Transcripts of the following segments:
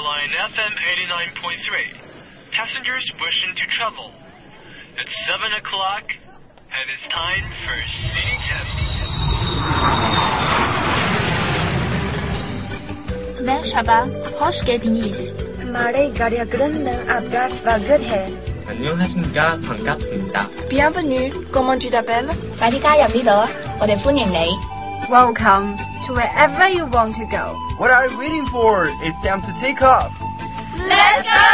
line FM 89.3. Passengers wishing to travel. It's 7 o'clock, and it's time for City Tempo. مرحبا، خوش गेldiniz. हमारे कार्यक्रम में आपका स्वागत है. 안녕하십니까, 반갑습니다. Bienvenue, comment tu t'appelles? 快啲加入呢度啊！我哋歡迎你。 Welcome to wherever you want to go. What are you waiting for? It's time to take off. Let's go!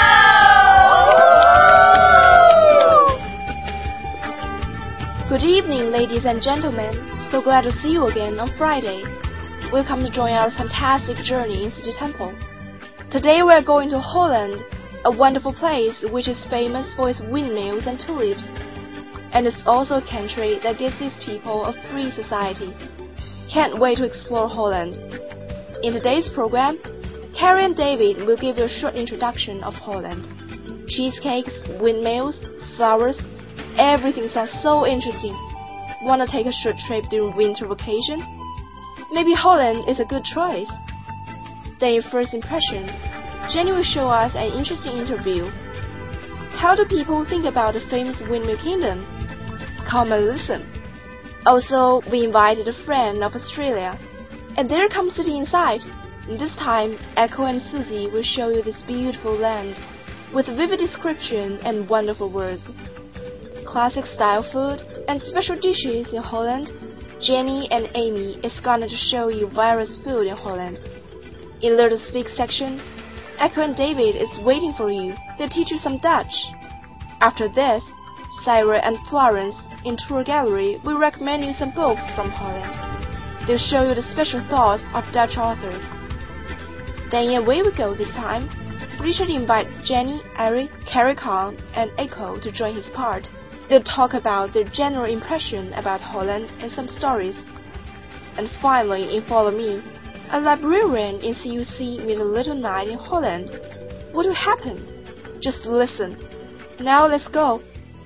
Good evening, ladies and gentlemen. So glad to see you again on Friday. Welcome to join our fantastic journey in City Temple. Today we are going to Holland, a wonderful place which is famous for its windmills and tulips. And it's also a country that gives its people a free society. Can't wait to explore Holland. In today's program, Carrie and David will give you a short introduction of Holland. Cheesecakes, windmills, flowers, everything sounds so interesting. Want to take a short trip during winter vacation? Maybe Holland is a good choice. Then your first impression, Jenny will show us an interesting interview. How do people think about the famous Windmill Kingdom? Come and listen. Also, we invited a friend of Australia. And there comes City Inside. This time, Echo and Susie will show you this beautiful land with vivid description and wonderful words. Classic style food and special dishes in Holland. Jenny and Amy is going to show you various food in Holland. In Learn to Speak section, Echo and David is waiting for you. They'll teach you some Dutch. After this, Sarah and Florence in Tour Gallery will recommend you some books from Holland. They'll show you the special thoughts of Dutch authors. Then away we go this time. Richard invite Jenny, Eric, Carrie Kong, and Echo to join his part. They'll talk about their general impression about Holland and some stories. And finally, in Follow Me, a librarian in CUC meets a little night in Holland. What will happen? Just listen. Now let's go.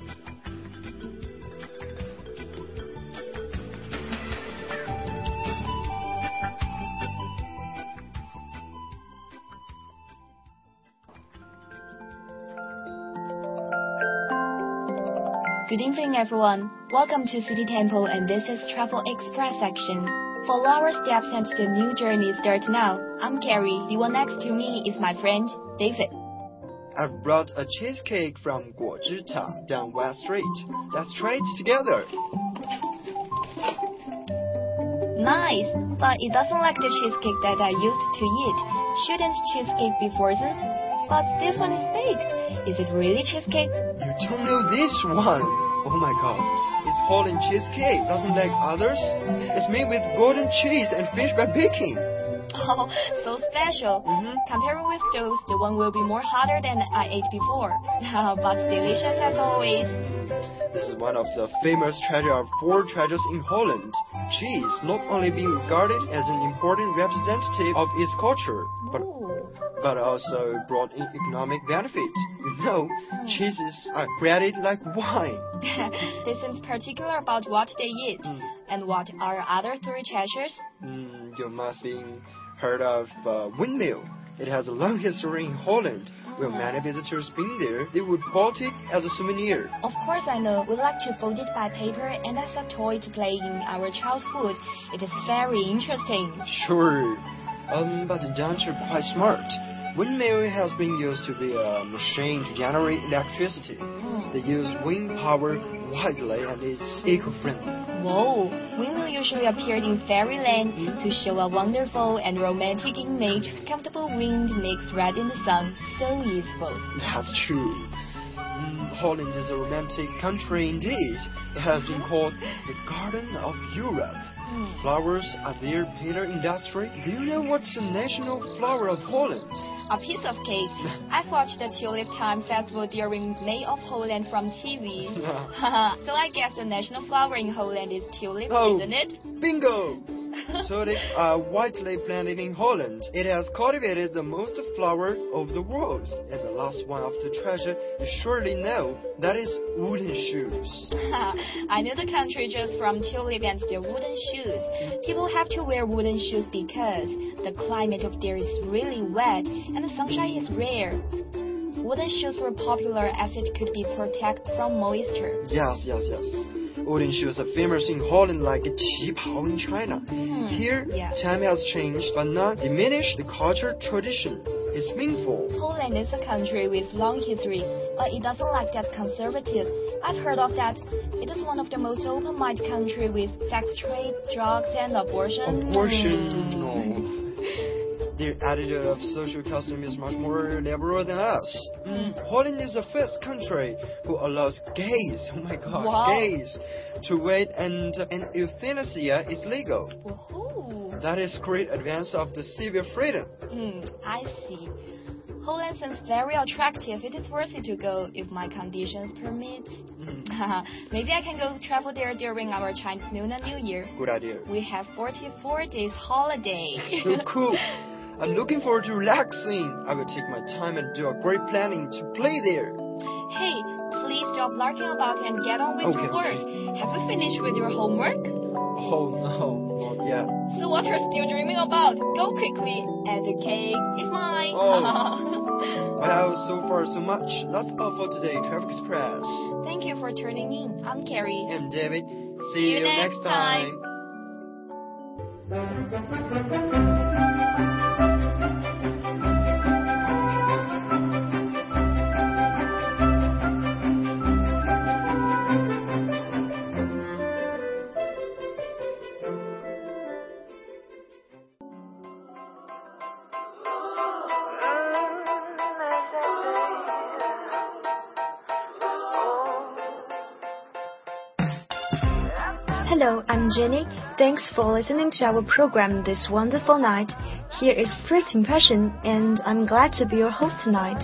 Good evening, everyone. Welcome to City Temple, and this is Travel Express section. Follow our steps and the new journey starts now. I'm Carrie. The one next to me is my friend, David. I've brought a cheesecake from Guozhi Tang down West Street. Let's try it together. Nice, but it doesn't like the cheesecake that I used to eat. Shouldn't cheesecake be frozen? But this one is baked. Is it really cheesecake? You don't know this one. Oh my god. It's Holland cheesecake. Doesn't like others. It's made with golden cheese and fish by baking. Oh, so special. Comparing with those, the one will be more hotter than I ate before. But delicious as always. This is one of the famous treasures of 4 treasures in Holland. Cheese not only being regarded as an important representative of its culture, but also brought in economic benefits. You know, cheeses are created like wine. They seem particular about what they eat. And what are other 3 treasures? You must be heard of windmill. It has a long history in Holland. When many visitors been there, they would bought it as a souvenir. Of course I know. We like to fold it by paper and as a toy to play in our childhood. It is very interesting. Sure. But don't you quite smart? Windmill has been used to be a machine to generate electricity. They use wind power widely and it's eco-friendly. Whoa! Windmill usually appeared in fairyland to show a wonderful and romantic image. Comfortable wind makes red in the sun. So useful. That's true. Holland is a romantic country indeed. It has been called the Garden of Europe. Flowers are their pillar industry. Do you know what's the national flower of Holland? A piece of cake. I've watched the Tulip Time Festival during May of Holland from TV. So I guess the national flower in Holland is tulip, isn't it? Bingo! Tulips are widely planted in Holland. It has cultivated the most flower of the world. And the last one of the treasure you surely know, that is wooden shoes. I know the country just from tulip and the wooden shoes. People have to wear wooden shoes because the climate of there is really wet and the sunshine is rare. Wooden shoes were popular as it could be protected from moisture. Yes. Wooden shoes are famous in Holland like qipao in China. Here, time has changed but not diminished the culture tradition. It's meaningful. Poland is a country with long history, but it doesn't like that conservative. I've heard of that. It is one of the most open-minded countries with sex trade, drugs, and abortion. No. Their attitude of social custom is much more liberal than us. Holland is the first country who allows gays, gays, to wed and euthanasia is legal. Woohoo. That is great advance of the civil freedom. I see. Holland seems very attractive. It is worth it to go if my conditions permit. Maybe I can go travel there during our Chinese Lunar New Year. Good idea. We have 44 days holiday. So cool. I'm looking forward to relaxing. I will take my time and do a great planning to play there. Hey, please stop larking about and get on with your work. Have you finished with your homework? Oh no, not yet. So what are you still dreaming about? Go quickly, and the cake is mine. Well, so far so much. That's all for today, Traffic Express. Thank you for tuning in. I'm Carrie. I'm David. See you next time. Hello, I'm Jenny. Thanks for listening to our program this wonderful night. Here is First Impression, and I'm glad to be your host tonight.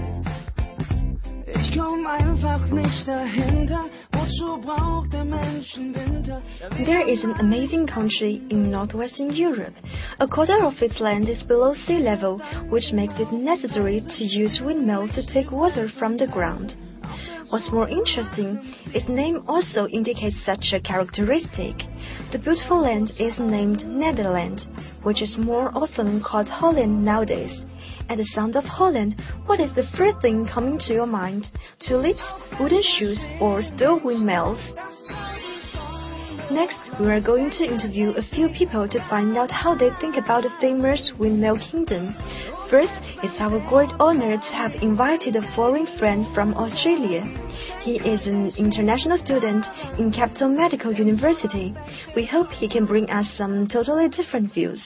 There is an amazing country in northwestern Europe. A quarter of its land is below sea level, which makes it necessary to use windmills to take water from the ground. What's more interesting, its name also indicates such a characteristic. The beautiful land is named Netherlands, which is more often called Holland nowadays. At the sound of Holland, what is the first thing coming to your mind? Tulips, wooden shoes, or still windmills? Next, we are going to interview a few people to find out how they think about the famous Windmill Kingdom. First, it's our great honor to have invited a foreign friend from Australia. He is an international student in Capital Medical University. We hope he can bring us some totally different views.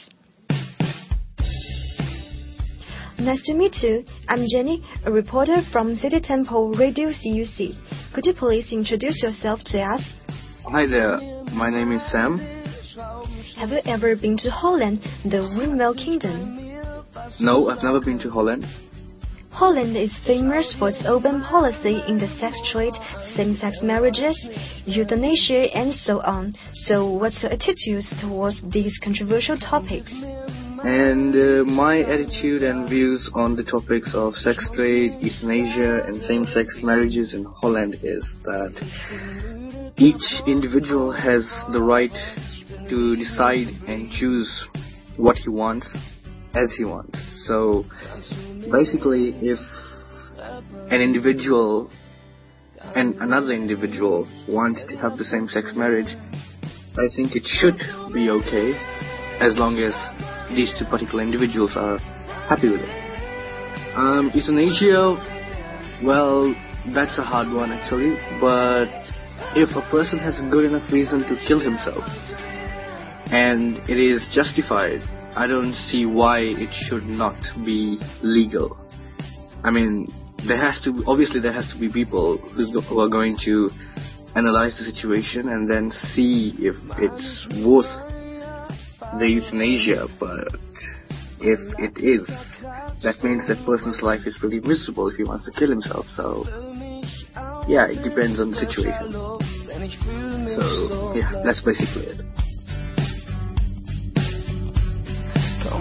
Nice to meet you. I'm Jenny, a reporter from City Temple Radio CUC. Could you please introduce yourself to us? Hi there, my name is Sam. Have you ever been to Holland, the Windmill Kingdom? No, I've never been to Holland. Holland is famous for its open policy in the sex trade, same-sex marriages, euthanasia, and so on. So what's your attitudes towards these controversial topics? And my attitude and views on the topics of sex trade, euthanasia, and same-sex marriages in Holland is that each individual has the right to decide and choose what he wants as he wants. So basically, if an individual and another individual want to have the same-sex marriage, I think it should be okay as long as these two particular individuals are happy with it. Euthanasia, well, that's a hard one actually, but if a person has a good enough reason to kill himself and it is justified, I don't see why it should not be legal. I mean, there has to be people who are going to analyze the situation and then see if it's worth the euthanasia. But if it is, that means that person's life is really miserable if he wants to kill himself. So yeah, it depends on the situation. So yeah, that's basically it.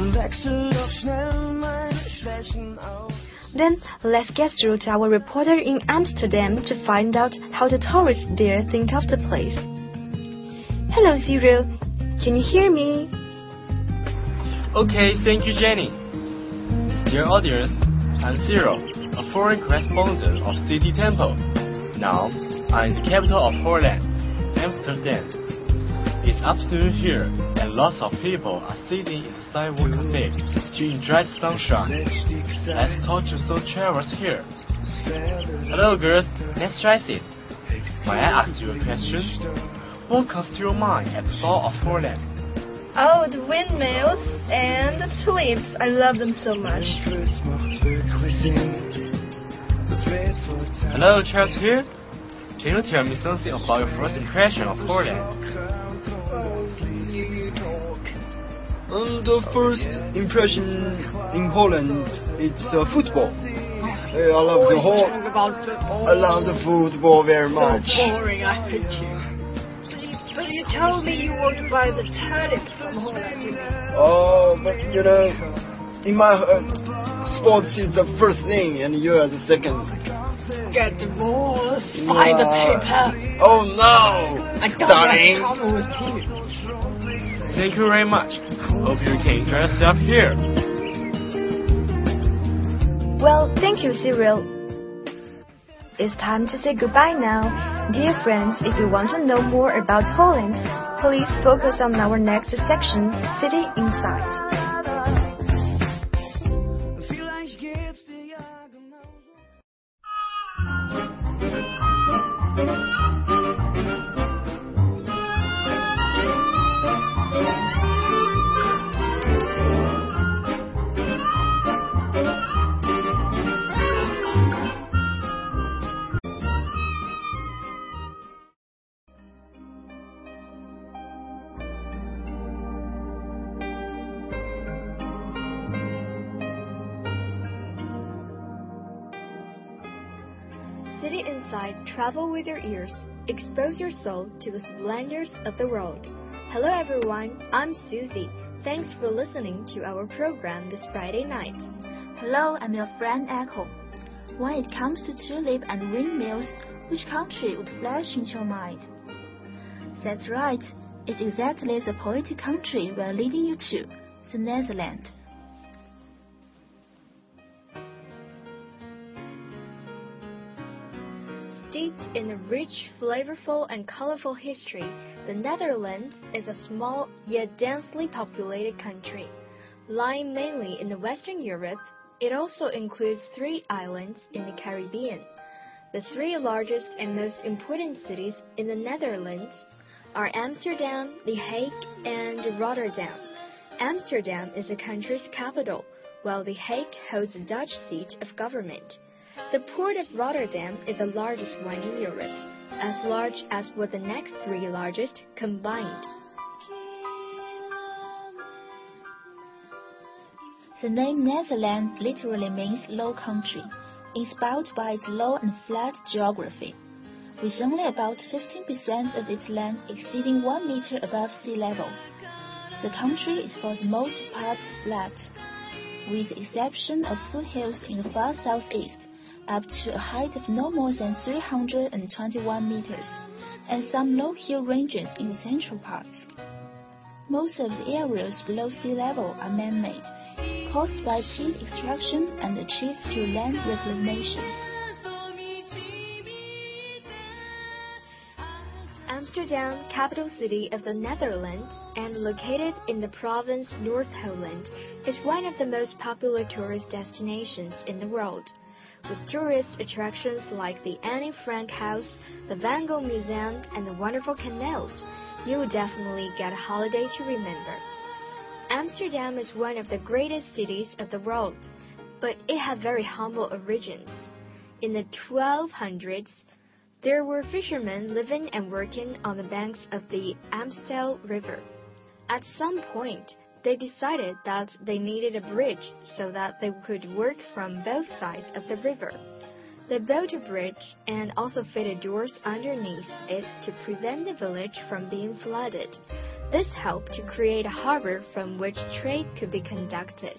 Then let's get through to our reporter in Amsterdam to find out how the tourists there think of the place. Hello, Cyril. Can you hear me? Okay, thank you, Jenny. Dear audience, I'm Cyril, a foreign correspondent of City Temple. Now, I'm in the capital of Holland, Amsterdam. It's afternoon here, and lots of people are sitting in the sidewalk cafe to enjoy the sunshine. Let's talk to some travelers here. Hello girls, let's try this. May I ask you a question? What comes to your mind at the thought of Holland? Oh, the windmills and the tulips. I love them so much. Hello, Charles here. Can you tell me something about your first impression of Holland? The first impression in Holland, it's football. I love the whole. I love the football very much. So boring, I hate you. But you told me you want to buy the tulip from Holland, you mean? Oh, but you know, in my heart, sports is the first thing, and you are the second. Get the balls, find the paper. Oh no, I don't darling. have trouble with you. Thank you very much. Hope you can enjoy yourself here. Well, thank you, Cyril. It's time to say goodbye now. Dear friends, if you want to know more about Holland, please focus on our next section, City Inside. City Inside, travel with your ears. Expose your soul to the splendors of the world. Hello everyone, I'm Susie. Thanks for listening to our program this Friday night. Hello, I'm your friend Echo. When it comes to tulip and windmills, which country would flash into your mind? That's right, it's exactly the poetic country we're leading you to, the Netherlands. Steeped in a rich, flavorful, and colorful history, the Netherlands is a small yet densely populated country. Lying mainly in the Western Europe, it also includes 3 islands in the Caribbean. The 3 largest and most important cities in the Netherlands are Amsterdam, The Hague, and Rotterdam. Amsterdam is the country's capital, while The Hague holds the Dutch seat of government. The port of Rotterdam is the largest one in Europe, as large as what the next 3 largest combined. The name Netherlands literally means low country, inspired by its low and flat geography, with only about 15% of its land exceeding 1 meter above sea level. The country is for the most part flat, with the exception of foothills in the far southeast, up to a height of no more than 321 meters, and some low hill ranges in the central parts. Most of the areas below sea level are man-made, caused by peat extraction and achieved through land reclamation. Amsterdam, capital city of the Netherlands and located in the province North Holland, is one of the most popular tourist destinations in the world. With tourist attractions like the Anne Frank House, the Van Gogh Museum, and the wonderful canals, you will definitely get a holiday to remember. Amsterdam is one of the greatest cities of the world, but it had very humble origins. In the 1200s, there were fishermen living and working on the banks of the Amstel River. At some point, they decided that they needed a bridge so that they could work from both sides of the river. They built a bridge and also fitted doors underneath it to prevent the village from being flooded. This helped to create a harbor from which trade could be conducted.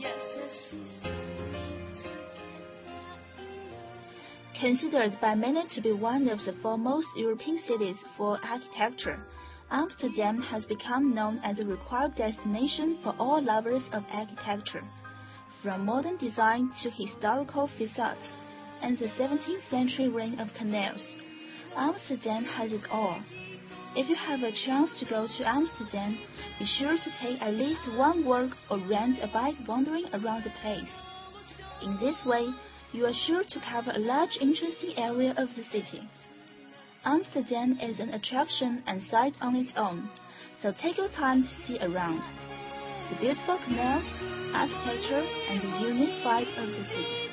Considered by many to be one of the foremost European cities for architecture, Amsterdam has become known as a required destination for all lovers of architecture, from modern design to historical facades and the 17th century ring of canals. Amsterdam has it all. If you have a chance to go to Amsterdam, be sure to take at least one walk or rent a bike wandering around the place. In this way, you are sure to cover a large interesting area of the city. Amsterdam is an attraction and sight on its own, so take your time to see around the beautiful canals, architecture, and the unique vibe of the city.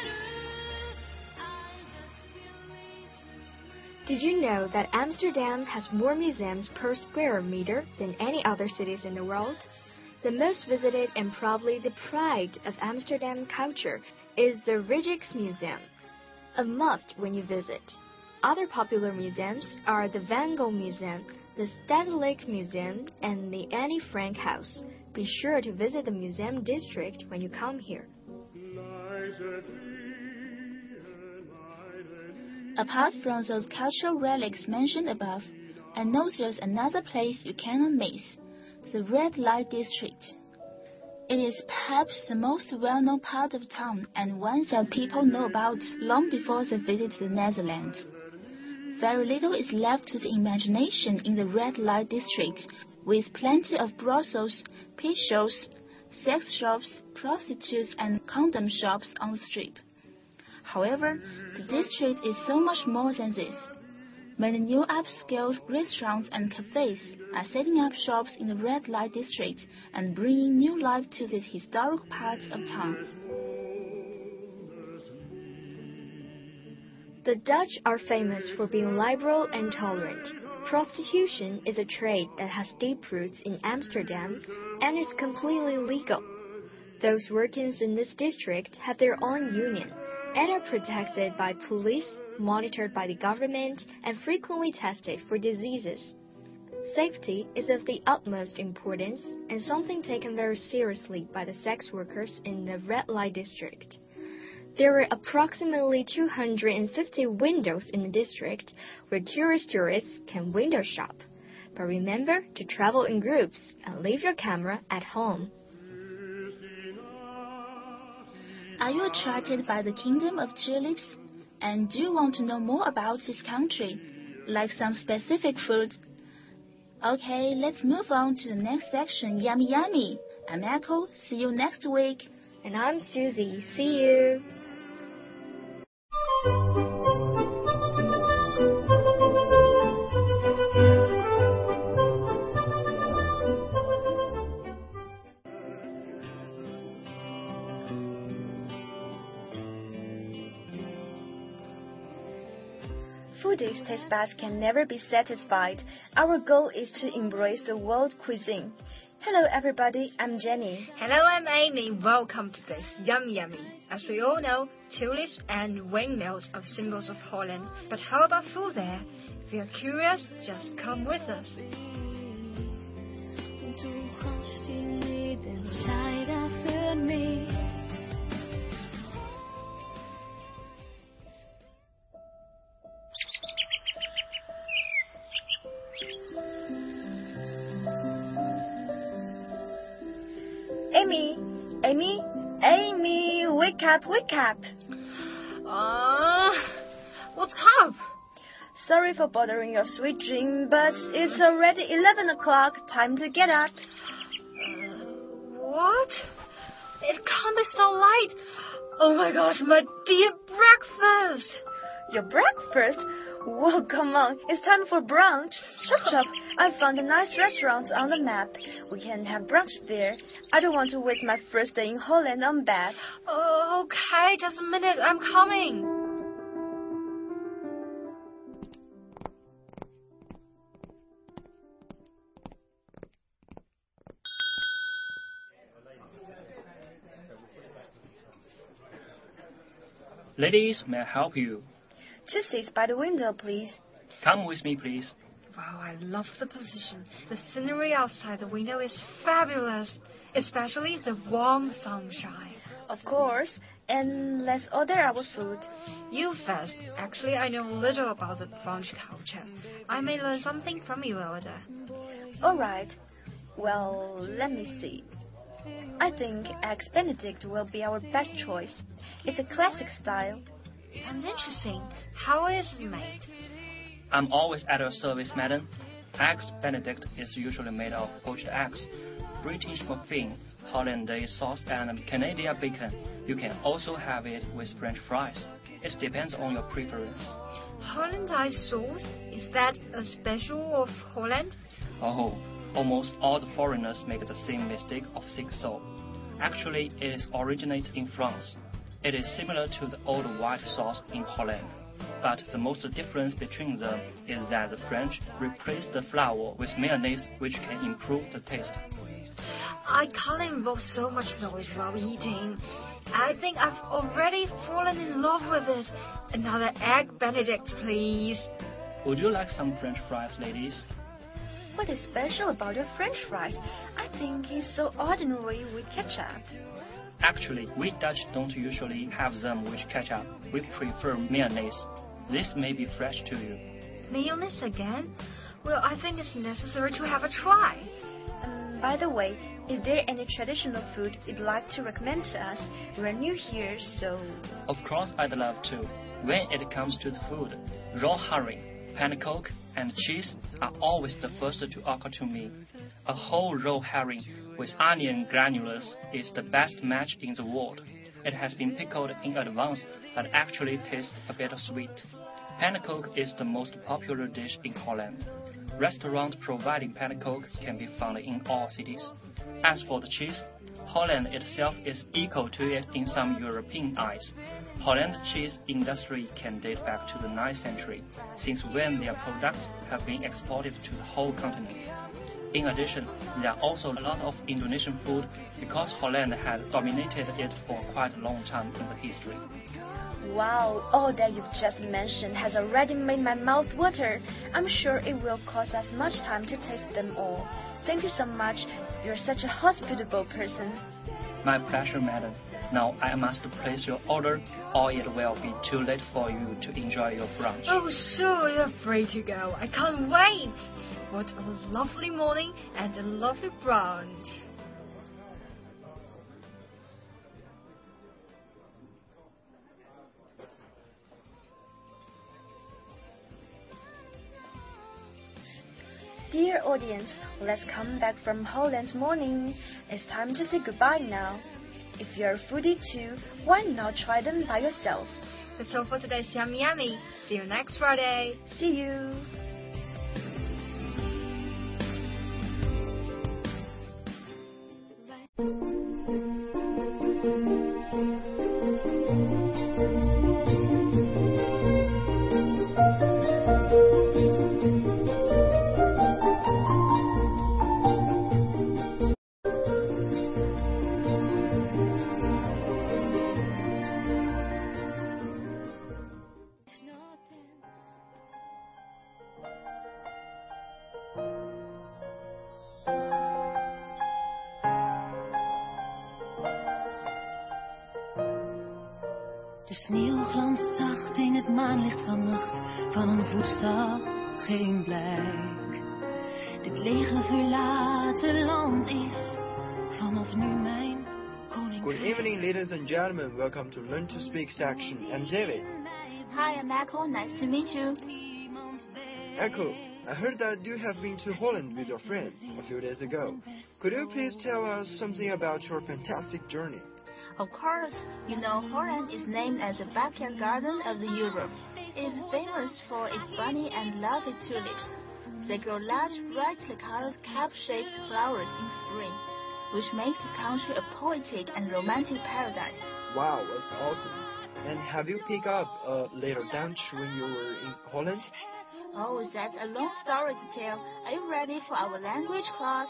Did you know that Amsterdam has more museums per square meter than any other cities in the world? The most visited and probably the pride of Amsterdam culture is the Rijksmuseum, a must when you visit. Other popular museums are the Van Gogh Museum, the Stedelijk Museum, and the Anne Frank House. Be sure to visit the museum district when you come here. Apart from those cultural relics mentioned above, I know there's another place you cannot miss, the Red Light District. It is perhaps the most well-known part of town and one that people know about long before they visit the Netherlands. Very little is left to the imagination in the Red Light District, with plenty of brothels, pit shows, sex shops, prostitutes, and condom shops on the strip. However, the district is so much more than this. Many new upscale restaurants and cafes are setting up shops in the Red Light District and bringing new life to this historic part of town. The Dutch are famous for being liberal and tolerant. Prostitution is a trade that has deep roots in Amsterdam and is completely legal. Those working in this district have their own union and are protected by police, monitored by the government, and frequently tested for diseases. Safety is of the utmost importance and something taken very seriously by the sex workers in the Red Light District. There are approximately 250 windows in the district where curious tourists can window shop. But remember to travel in groups and leave your camera at home. Are you attracted by the Kingdom of Tulips? And do you want to know more about this country, like some specific food? Okay, let's move on to the next section, Yummy Yummy. I'm Echo, see you next week. And I'm Susie, see you. Foodies' taste buds can never be satisfied. Our goal is to embrace the world cuisine. Hello everybody, I'm Jenny. Hello, I'm Amy. Welcome to this Yum Yummy. As we all know, tulips and windmills are symbols of Holland. But how about food there? If you're curious, just come with us. Amy, wake up. What's up? Sorry for bothering your sweet dream, but it's already 11 o'clock. Time to get up. What? It can't be so late. Oh my gosh, my dear breakfast. Your breakfast? Whoa, come on. It's time for brunch. Chop. I found a nice restaurant on the map. We can have brunch there. I don't want to waste my first day in Holland on bed. Oh, okay, just a minute. I'm coming. Ladies, may I help you? 2 seats by the window, please. Come with me, please. Wow, I love the position. The scenery outside the window is fabulous, especially the warm sunshine. Of course, and let's order our food. You first. Actually, I know little about the French culture. I may learn something from your order. All right. Well, let me see. I think Eggs Benedict will be our best choice. It's a classic style. Sounds interesting. How is it made? I'm always at your service, madam. Eggs Benedict is usually made of poached eggs, British muffins, Hollandaise sauce, and Canadian bacon. You can also have it with French fries. It depends on your preference. Hollandaise sauce? Is that a special of Holland? Oh, almost all the foreigners make the same mistake of saying so. Actually, it originates in France. It is similar to the old white sauce in Holland. But the most difference between them is that the French replace the flour with mayonnaise, which can improve the taste. I can't involve so much knowledge while eating. I think I've already fallen in love with it. Another Egg Benedict, please. Would you like some French fries, ladies? What is special about your French fries? I think it's so ordinary with ketchup. Actually, we Dutch don't usually have them with ketchup. We prefer mayonnaise. This may be fresh to you. Mayonnaise again? Well, I think it's necessary to have a try. By the way, is there any traditional food you'd like to recommend to us? We're new here, so... Of course, I'd love to. When it comes to the food, raw herring, panecoke, and cheese are always the first to occur to me. A whole raw herring with onion granulars is the best match in the world. It has been pickled in advance, but actually tastes a bit sweet. Panecoke is the most popular dish in Holland. Restaurants providing panecoke can be found in all cities. As for the cheese, Holland itself is equal to it in some European eyes. Holland cheese industry can date back to the 9th century, since when their products have been exported to the whole continent. In addition, there are also a lot of Indonesian food because Holland has dominated it for quite a long time in the history. Wow, all that you've just mentioned has already made my mouth water. I'm sure it will cost us much time to taste them all. Thank you so much. You're such a hospitable person. My pleasure, madam. Now I must place your order, or it will be too late for you to enjoy your brunch. Oh, sure, you're free to go. I can't wait. What a lovely morning and a lovely brunch. Dear audience, let's come back from Holland's morning. It's time to say goodbye now. If you're a foodie too, why not try them by yourself? That's all for today's Yummy Yummy. See you next Friday. See you. De sneeuw glanst zacht in het maanlicht van nacht, van een voetstap geen blijk. Dit lege verlaten land is vanaf nu mijn koninkrijk. Good evening, ladies and gentlemen. Welcome to Learn to Speak section. I'm David. Hi, I'm Echo. Nice to meet you. Echo, I heard that you have been to Holland with your friend a few days ago. Could you please tell us something about your fantastic journey? Of course, you know Holland is named as the backyard garden of the Europe. It is famous for its bunny and lovely tulips. They grow large, brightly colored cap-shaped flowers in spring, which makes the country a poetic and romantic paradise. Wow, that's awesome. And have you picked up a little Dutch when you were in Holland? Oh, that's a long story to tell. Are you ready for our language class?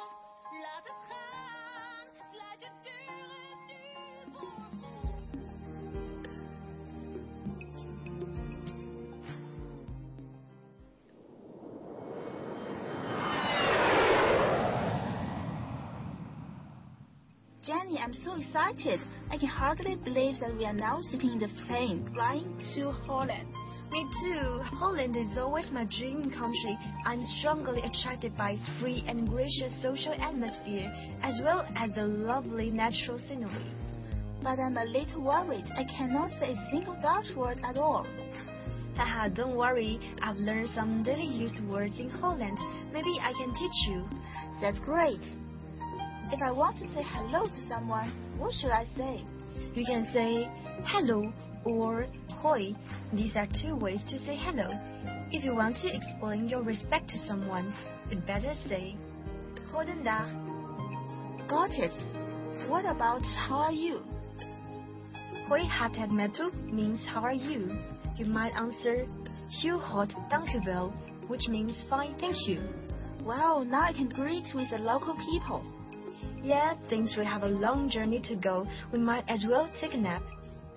I'm so excited. I can hardly believe that we are now sitting in the plane flying to Holland. Me too. Holland is always my dream country. I'm strongly attracted by its free and gracious social atmosphere, as well as the lovely natural scenery. But I'm a little worried. I cannot say a single Dutch word at all. Haha, don't worry. I've learned some daily used words in Holland. Maybe I can teach you. That's great. If I want to say hello to someone, what should I say? You can say hello or hoi. These are two ways to say hello. If you want to explain your respect to someone, you'd better say goedendag. Got it. What about how are you? Hoi hat het met u means how are you. You might answer heel goed, dank u wel, which means fine, thank you. Wow, now I can greet with the local people. Yeah, since we have a long journey to go, we might as well take a nap.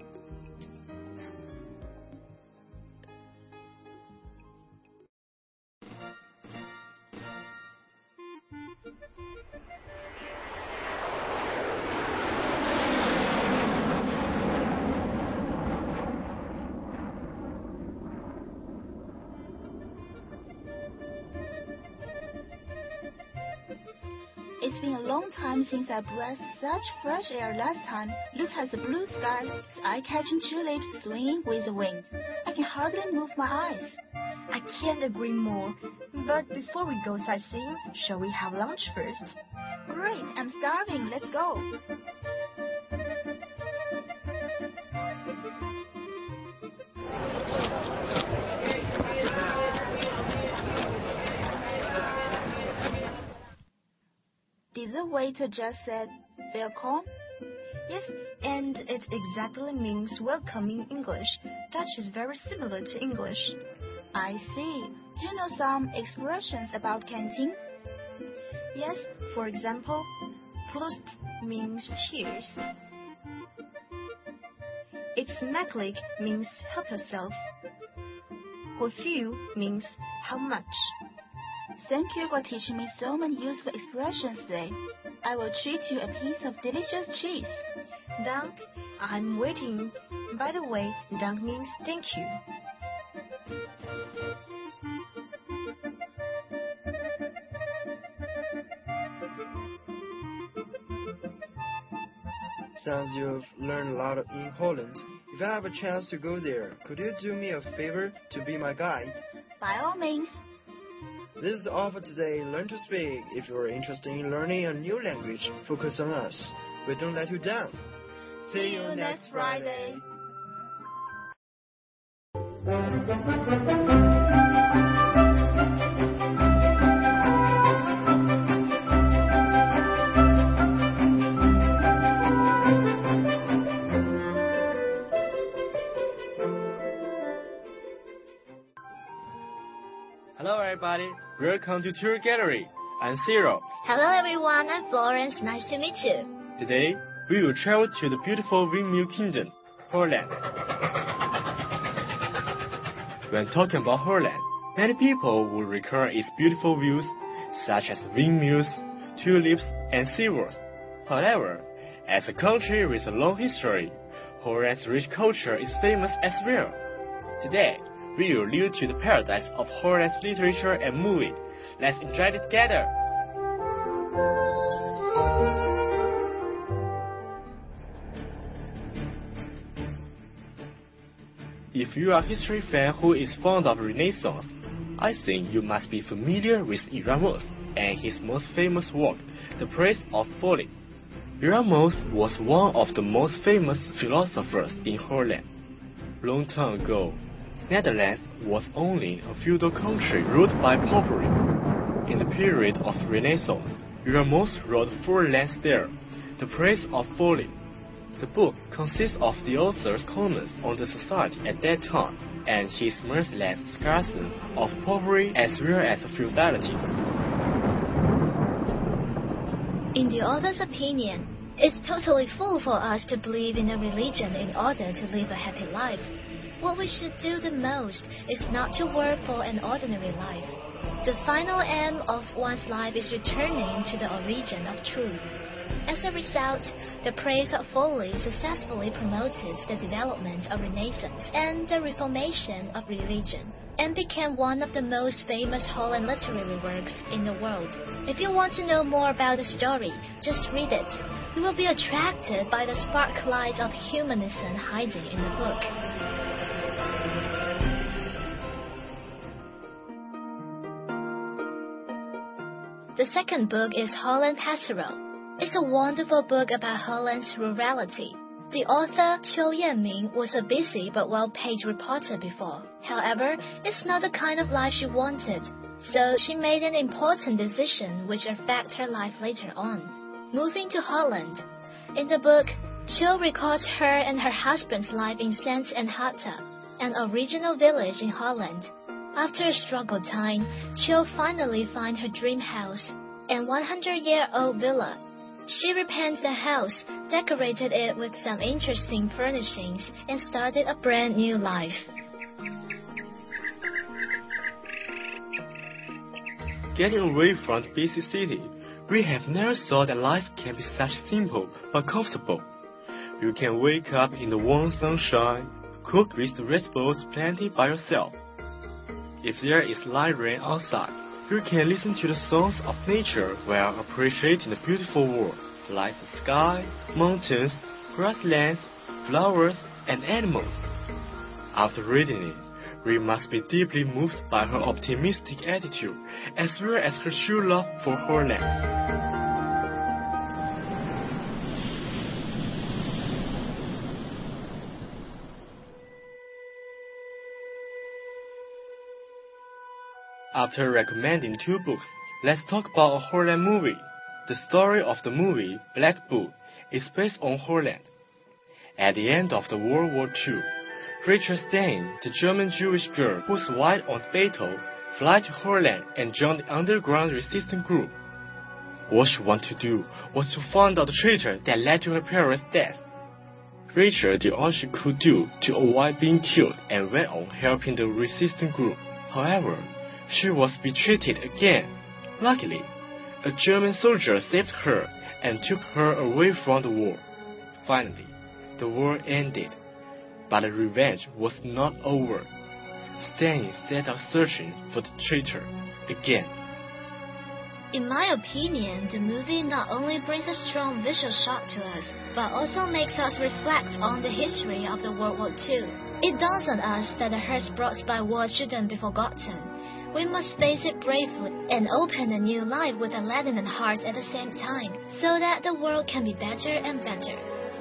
It's been a long time since I breathed such fresh air last time. Look at the blue sky, its eye-catching tulips swinging with the wind. I can hardly move my eyes. I can't agree more. But before we go sightseeing, shall we have lunch first? Great, I'm starving. Let's go. Did the waiter just said welcome? Yes, and it exactly means welcome in English. Dutch is very similar to English. I see. Do you know some expressions about canteen? Yes, for example, proost means cheers. It's makkelijk means help yourself. Hoeveel means how much. Thank you for teaching me so many useful expressions today. I will treat you a piece of delicious cheese. Dank, I'm waiting. By the way, dank means thank you. Sounds you've learned a lot in Holland. If I have a chance to go there, could you do me a favor to be my guide? By all means. This is all for today. Learn to speak. If you're interested in learning a new language, focus on us. We don't let you down. See you next Friday. Hello everybody, welcome to Tour Gallery. I'm Cyril. Hello everyone, I'm Florence. Nice to meet you. Today, we will travel to the beautiful Windmill Kingdom, Holland. When talking about Holland, many people will recall its beautiful views, such as windmills, tulips, and seawalls. However, as a country with a long history, Holland's rich culture is famous as well. Today, we will lead to the paradise of Holland's literature and movie. Let's enjoy it together. If you are a history fan who is fond of Renaissance, I think you must be familiar with Erasmus and his most famous work, The Praise of Folly. Erasmus was one of the most famous philosophers in Holland. Long time ago, Netherlands was only a feudal country ruled by popery. In the period of Renaissance, Erasmus wrote 4 lines there, The Praise of Folly. The book consists of the author's comments on the society at that time and his merciless discussion of popery as well as feudality. In the author's opinion, it's totally fool for us to believe in a religion in order to live a happy life. What we should do the most is not to work for an ordinary life. The final aim of one's life is returning to the origin of truth. As a result, the praise of folly successfully promoted the development of Renaissance and the reformation of religion, and became one of the most famous Holland literary works in the world. If you want to know more about the story, just read it. You will be attracted by the sparklight of humanism hiding in the book. The second book is Holland Pastoral. It's a wonderful book about Holland's rurality. The author, Qiu Yanming, was a busy but well-paid reporter before. However, it's not the kind of life she wanted, so she made an important decision which affected her life later on. Moving to Holland. In the book, Qiu records her and her husband's life in Sant and Hatta, an original village in Holland. After a struggled time, Qiu finally finds her dream house, an 100-year-old villa. She repainted the house, decorated it with some interesting furnishings, and started a brand new life. Getting away from the busy city, we have never thought that life can be such simple but comfortable. You can wake up in the warm sunshine, cook with the vegetables plenty by yourself. If there is light rain outside, you can listen to the songs of nature while appreciating the beautiful world, like the sky, mountains, grasslands, flowers, and animals. After reading it, we must be deeply moved by her optimistic attitude, as well as her true love for Holland. After recommending 2 books, let's talk about a Holland movie. The story of the movie, Black Book, is based on Holland. At the end of the World War II, Rachel Stein, the German Jewish girl who survived on battle, fled to Holland and joined the underground resistance group. What she wanted to do was to find out the traitor that led to her parents' death. Rachel did all she could do to avoid being killed and went on helping the resistance group. However, she was betrayed again. Luckily, a German soldier saved her and took her away from the war. Finally, the war ended, but the revenge was not over. Stein set out searching for the traitor again. In my opinion, the movie not only brings a strong visual shock to us, but also makes us reflect on the history of the World War II. It dawns on us that the hurts brought by war shouldn't be forgotten. We must face it bravely and open a new life with a leaden heart at the same time, so that the world can be better and better.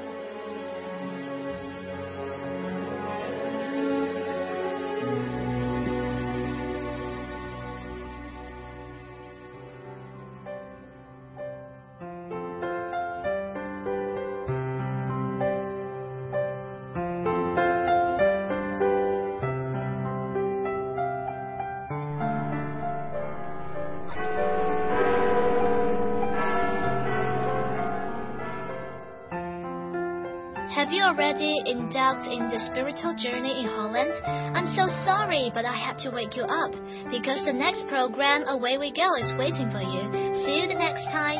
Have you already indulged in the spiritual journey in Holland? I'm so sorry, but I have to wake you up, because the next program, Away We Go, is waiting for you. See you the next time.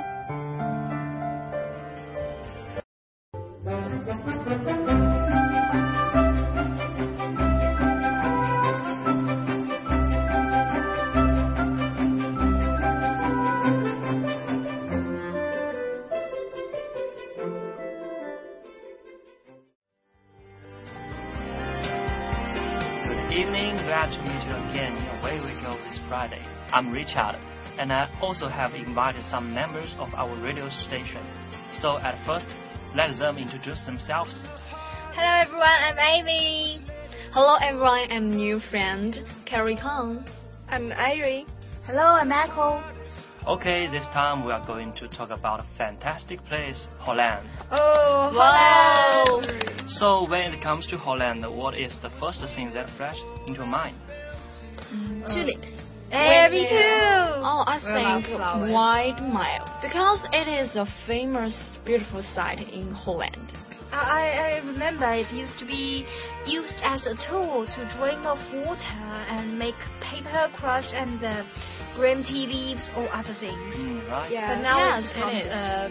Evening, glad to meet you again in Away We Go this Friday. I'm Richard, and I also have invited some members of our radio station. So at first, let them introduce themselves. Hello everyone, I'm Amy. Hello everyone, I'm new friend Carrie Kong. I'm Irie. Hello, I'm Echo. Okay, this time we are going to talk about a fantastic place, Holland. Oh, Wow! So when it comes to Holland, what is the first thing that flashes into your mind? Tulips. Hey, me too. Oh, I think White Mile, because it is a famous, beautiful site in Holland. I remember it used to be used as a tool to drain off water and make paper, crush, and green tea leaves or other things. Right. But now Yes, it becomes it is. a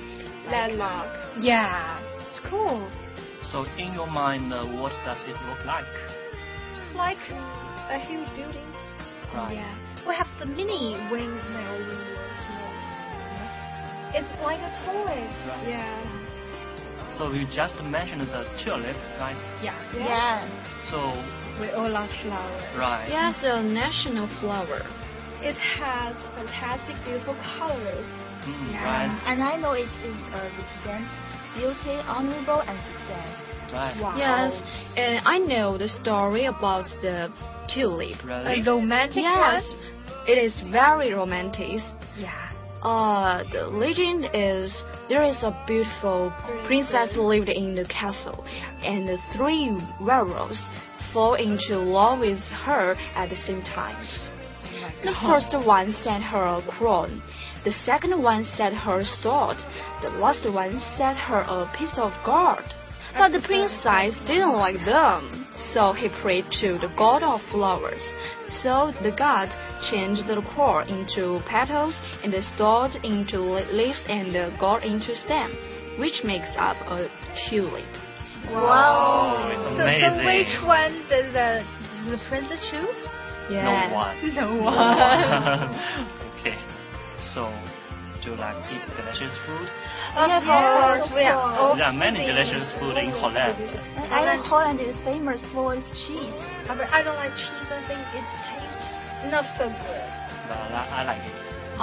landmark. Yeah, it's cool. So in your mind, what does it look like? Just like A huge building. Right. yeah, we have the mini windmill when we were small. It's like a toy. Right. Yeah. So you just mentioned the tulip, right? Yeah. So, We all love flowers. right. Yes, a national flower. It has fantastic, beautiful colors. Right. And I know it represents beauty, honorable, and success. Right. Wow. Yes, and I know the story about the tulip. Really? A romantic Yes, one. it is very romantic. Yeah. The legend is there is a beautiful princess lived in the castle, and the 3 werewolves fall into love with her at the same time. The first one sent her a crown, the second one sent her a sword, the last one sent her a piece of gold. But the princess didn't like them, so he prayed to the god of flowers. So the god changed the crown into petals, and the sword into leaves, and the gold into stem, which makes up a tulip. Wow, it's So amazing. which one did the princess choose? Yes. No one. No one. Okay. So, do you like eat delicious food? Of course, we are all There are many delicious food in Holland. I know Holland is famous for its cheese. But I don't like cheese. I think it tastes not so good. But I like it.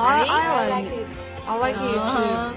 I like it too.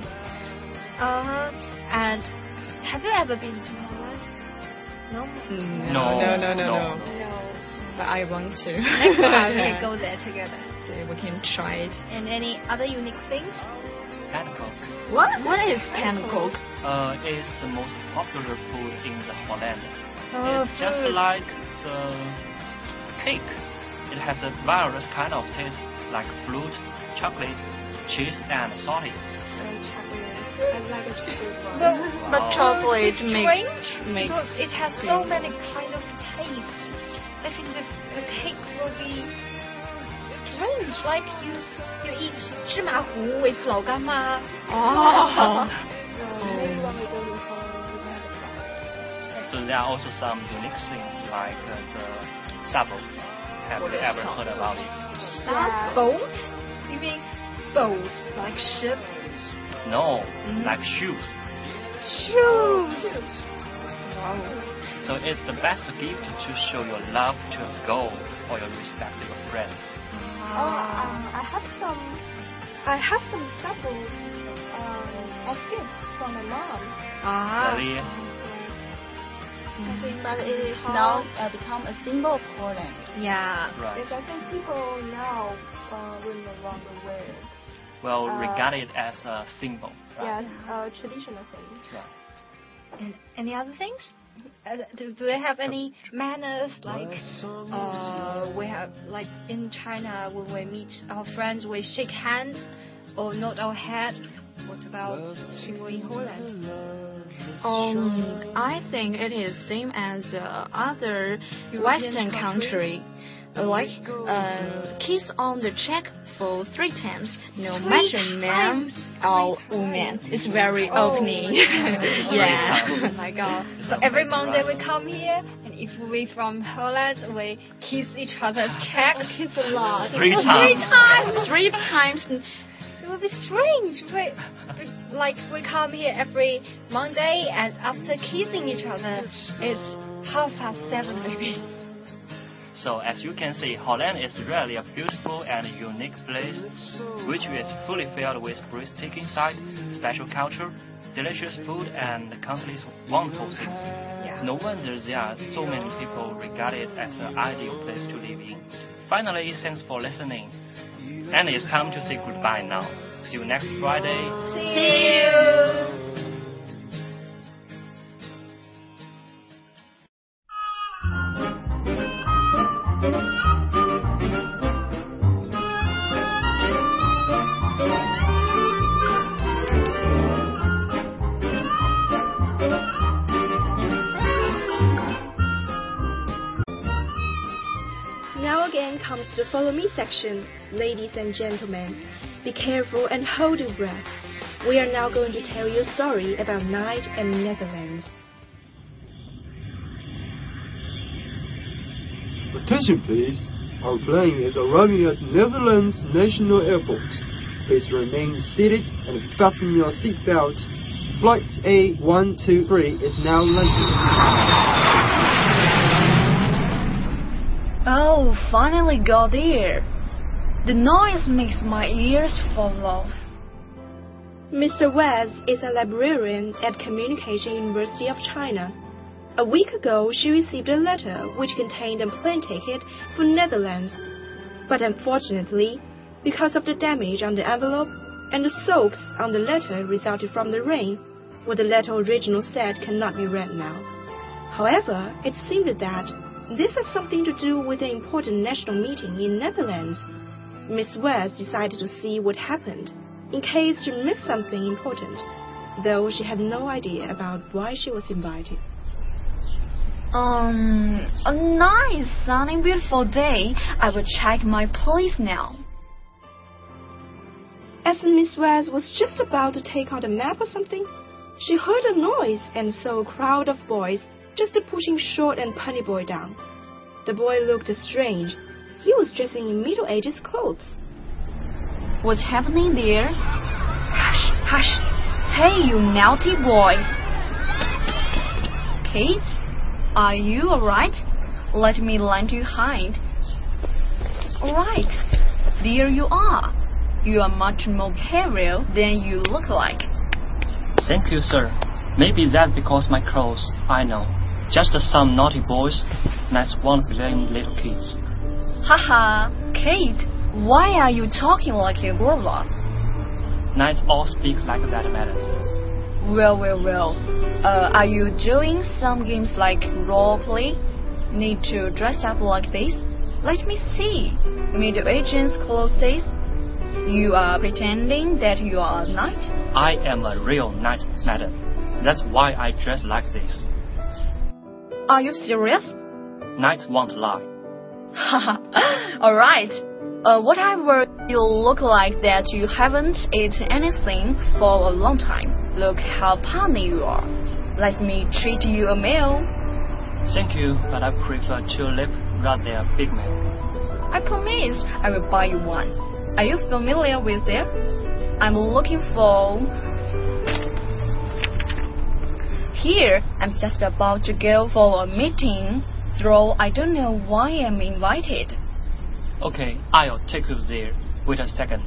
And have you ever been to Holland? No. No. But I want to. Next time we can go there together. We can try it. And any other unique things? Pancake. What is pancake? It's the most popular food in the Holland. Oh, It's just food. like the cake. It has a various kind of taste, like fruit, chocolate, cheese, and salty. I like a chocolate one. But Wow. chocolate It's makes strange because it has so many kinds of taste. I think the cake will be strange, like you eat 芝麻糊 with 老干妈. Oh. Maybe when we go to Holland, we can have a try. So there are also some unique things like the sabote. Have you ever heard about it? Boat? You mean boat, like ship? No, like shoes. Shoes! So it's the best gift to show your love to a girl or your respective friends. I have some samples as gifts from my mom. Really? But it is now become a symbol of Holland. Yeah. Right. Yes, I think people now will no longer wear it. Well, regard it as a symbol. Right? Yes, a traditional thing. Right. And any other things? Do they have any manners like we have like in China when we meet our friends we shake hands or nod our head? What about people in Holland? I think it is same as other Western country. Like kiss on the cheek for 3 times, no matter man or woman. It's very opening. Yeah. Oh my god. So every Monday we come here and if we from Holland we kiss each other's cheek. Kiss a lot. 3 3 times. times. 3 times. It would be strange. Like we come here every Monday and after kissing each other it's 7:30 maybe. So as you can see, Holland is really a beautiful and unique place, which is fully filled with breathtaking sight, special culture, delicious food, and the country's wonderful things. Yeah. No wonder there are so many people regard it as an ideal place to live in. Finally, thanks for listening. And it's time to say goodbye now. See you next Friday. See you. Now again comes the follow me section. Ladies and gentlemen, be careful and hold your breath. We are now going to tell you a story about night and Netherlands. Attention please. Our plane is arriving at Netherlands National Airport. Please remain seated and fasten your seatbelt. Flight A123 is now landing. Oh, finally got there. The noise makes my ears fall off. Mr. West is a librarian at Communication University of China. A week ago, she received a letter which contained a plane ticket for Netherlands. But unfortunately, because of the damage on the envelope and the soaks on the letter resulted from the rain, what the letter originally said cannot be read now. However, it seemed that this has something to do with an important national meeting in Netherlands. Miss West decided to see what happened, in case she missed something important, though she had no idea about why she was invited. A nice, sunny, beautiful day. I will check my place now. As Miss West was just about to take out a map or something, she heard a noise and saw a crowd of boys just pushing Short and Punny Boy down. The boy looked strange. He was dressed in Middle Ages clothes. What's happening there? Hush, hush. Hey, you naughty boys. Kate? Are you alright? Let me lend you a hand. Alright, there you are. You are much more careful than you look like. Thank you, sir. Maybe that's because my clothes, I know. Just some naughty boys. Nice won't blame little kids. Haha, Kate, why are you talking like a grown-up? Nice all speak like that, madam. Well. Are you doing some games like role play? Need to dress up like this? Let me see. Middle Ages clothes. You are pretending that you are a knight? I am a real knight, madam. That's why I dress like this. Are you serious? Knights won't lie. Haha, alright. Whatever you look like that you haven't eaten anything for a long time. Look how puny you are. Let me treat you a meal. Thank you, but I prefer tulip rather than a big meal. I promise I will buy you one. Are you familiar with them? I'm looking for... Here, I'm just about to go for a meeting, though I don't know why I'm invited. Okay, I'll take you there. Wait a second.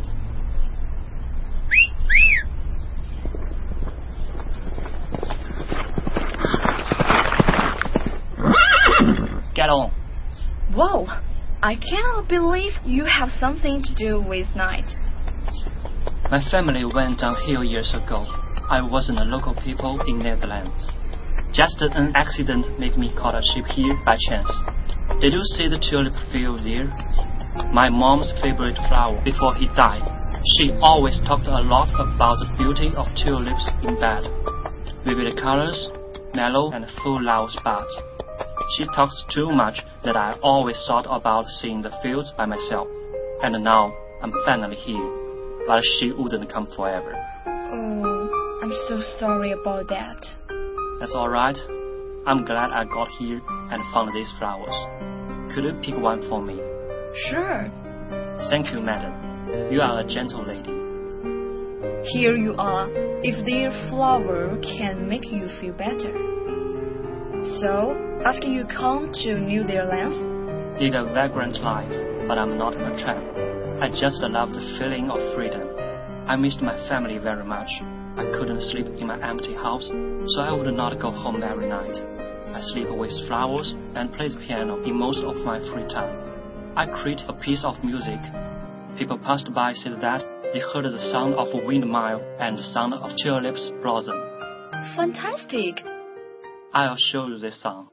Get on. Whoa, I cannot believe you have something to do with night. My family went downhill years ago. I wasn't a local people in Netherlands. Just an accident made me caught a ship here by chance. Did you see the tulip field there? My mom's favorite flower before he died. She always talked a lot about the beauty of tulips in bed. Vivid colors, mellow and full love spots. She talks too much that I always thought about seeing the fields by myself. And now I'm finally here. But she wouldn't come forever. Oh, I'm so sorry about that. That's alright. I'm glad I got here and found these flowers. Could you pick one for me? Sure. Thank you, madam. You are a gentle lady. Here you are, if their flower can make you feel better. So, after you come to New Netherlands? Lead a vagrant life, but I'm not a tramp. I just love the feeling of freedom. I missed my family very much. I couldn't sleep in my empty house, so I would not go home every night. I sleep with flowers and play the piano in most of my free time. I create a piece of music. People passed by said that they heard the sound of a windmill and the sound of tulips blossom. Fantastic! I'll show you this song.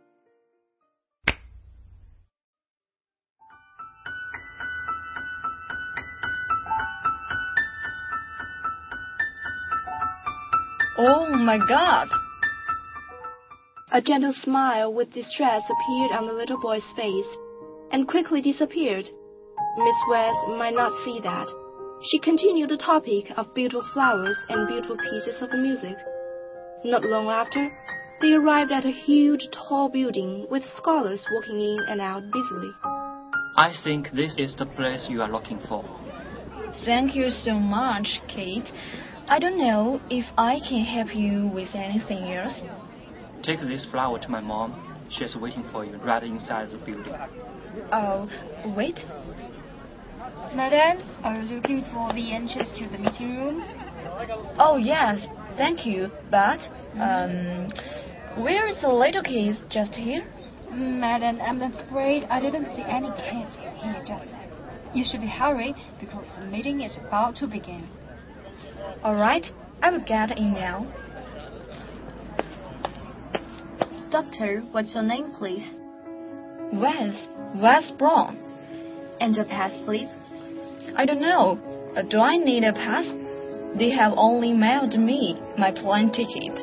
Oh my God! A gentle smile with distress appeared on the little boy's face and quickly disappeared. Miss West might not see that, She continued the topic of beautiful flowers and beautiful pieces of music. Not long after, they arrived at a huge, tall building with scholars walking in and out busily. I think this is the place you are looking for. Thank you so much, Kate. I don't know if I can help you with anything else. Take this flower to my mom. She is waiting for you right inside the building. Oh, wait. Madam, are you looking for the entrance to the meeting room? Oh, yes, thank you. But, where is the little kid? Just here? Madam, I'm afraid I didn't see any kids here just now. You should be hurry because the meeting is about to begin. All right, I will get in now. Doctor, what's your name, please? Wes Brown. And your pass, please? I don't know. Do I need a pass? They have only mailed me my plane ticket.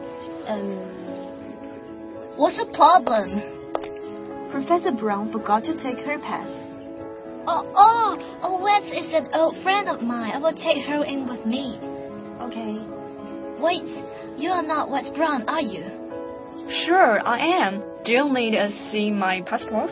What's the problem? Professor Brown forgot to take her pass. Oh, Wes is an old friend of mine. I will take her in with me. Okay. Wait, you are not Wes Brown, are you? Sure, I am. Do you need to see my passport?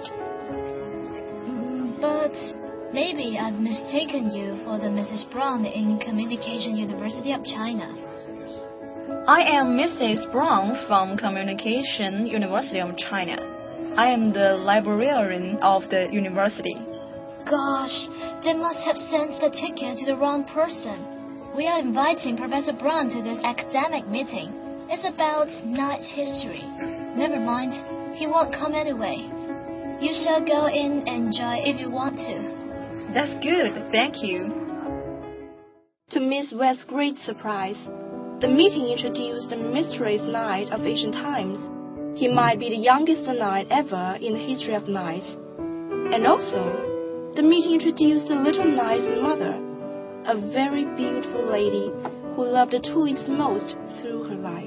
But maybe I've mistaken you for the Mrs. Brown in Communication University of China. I am Mrs. Brown from Communication University of China. I am the librarian of the university. Gosh, they must have sent the ticket to the wrong person. We are inviting Professor Brown to this academic meeting. It's about night history. Never mind, he won't come anyway. You shall go in and enjoy if you want to. That's good, thank you. To Miss West's great surprise, the meeting introduced the mysterious knight of ancient times. He might be the youngest knight ever in the history of knights. And also, the meeting introduced the little knight's mother, a very beautiful lady who loved the tulips most through her life.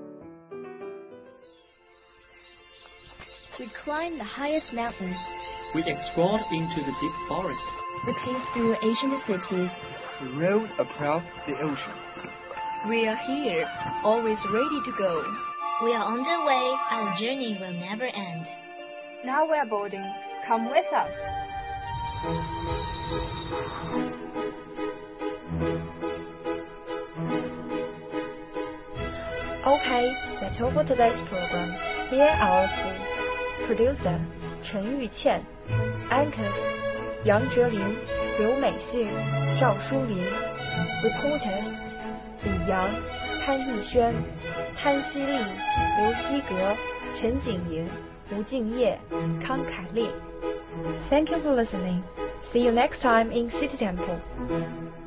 We climbed the highest mountains. We explored into the deep forest. We passed through ancient cities. We rode across the ocean. We are here, always ready to go. We are on the way. Our journey will never end. Now we are boarding. Come with us. Okay, that's all for today's program. Here are our crews. Producer, Chen Yuqian. Anchors, Yang Zhelin, Liu Meixing, Zhao Shulin. Reporters, Li Yang, Han Yixuan, Han Xili, Liu Xige, Chen Jingyin, Wu Jingye, Kang Kaili. Thank you for listening. See you next time in City Temple.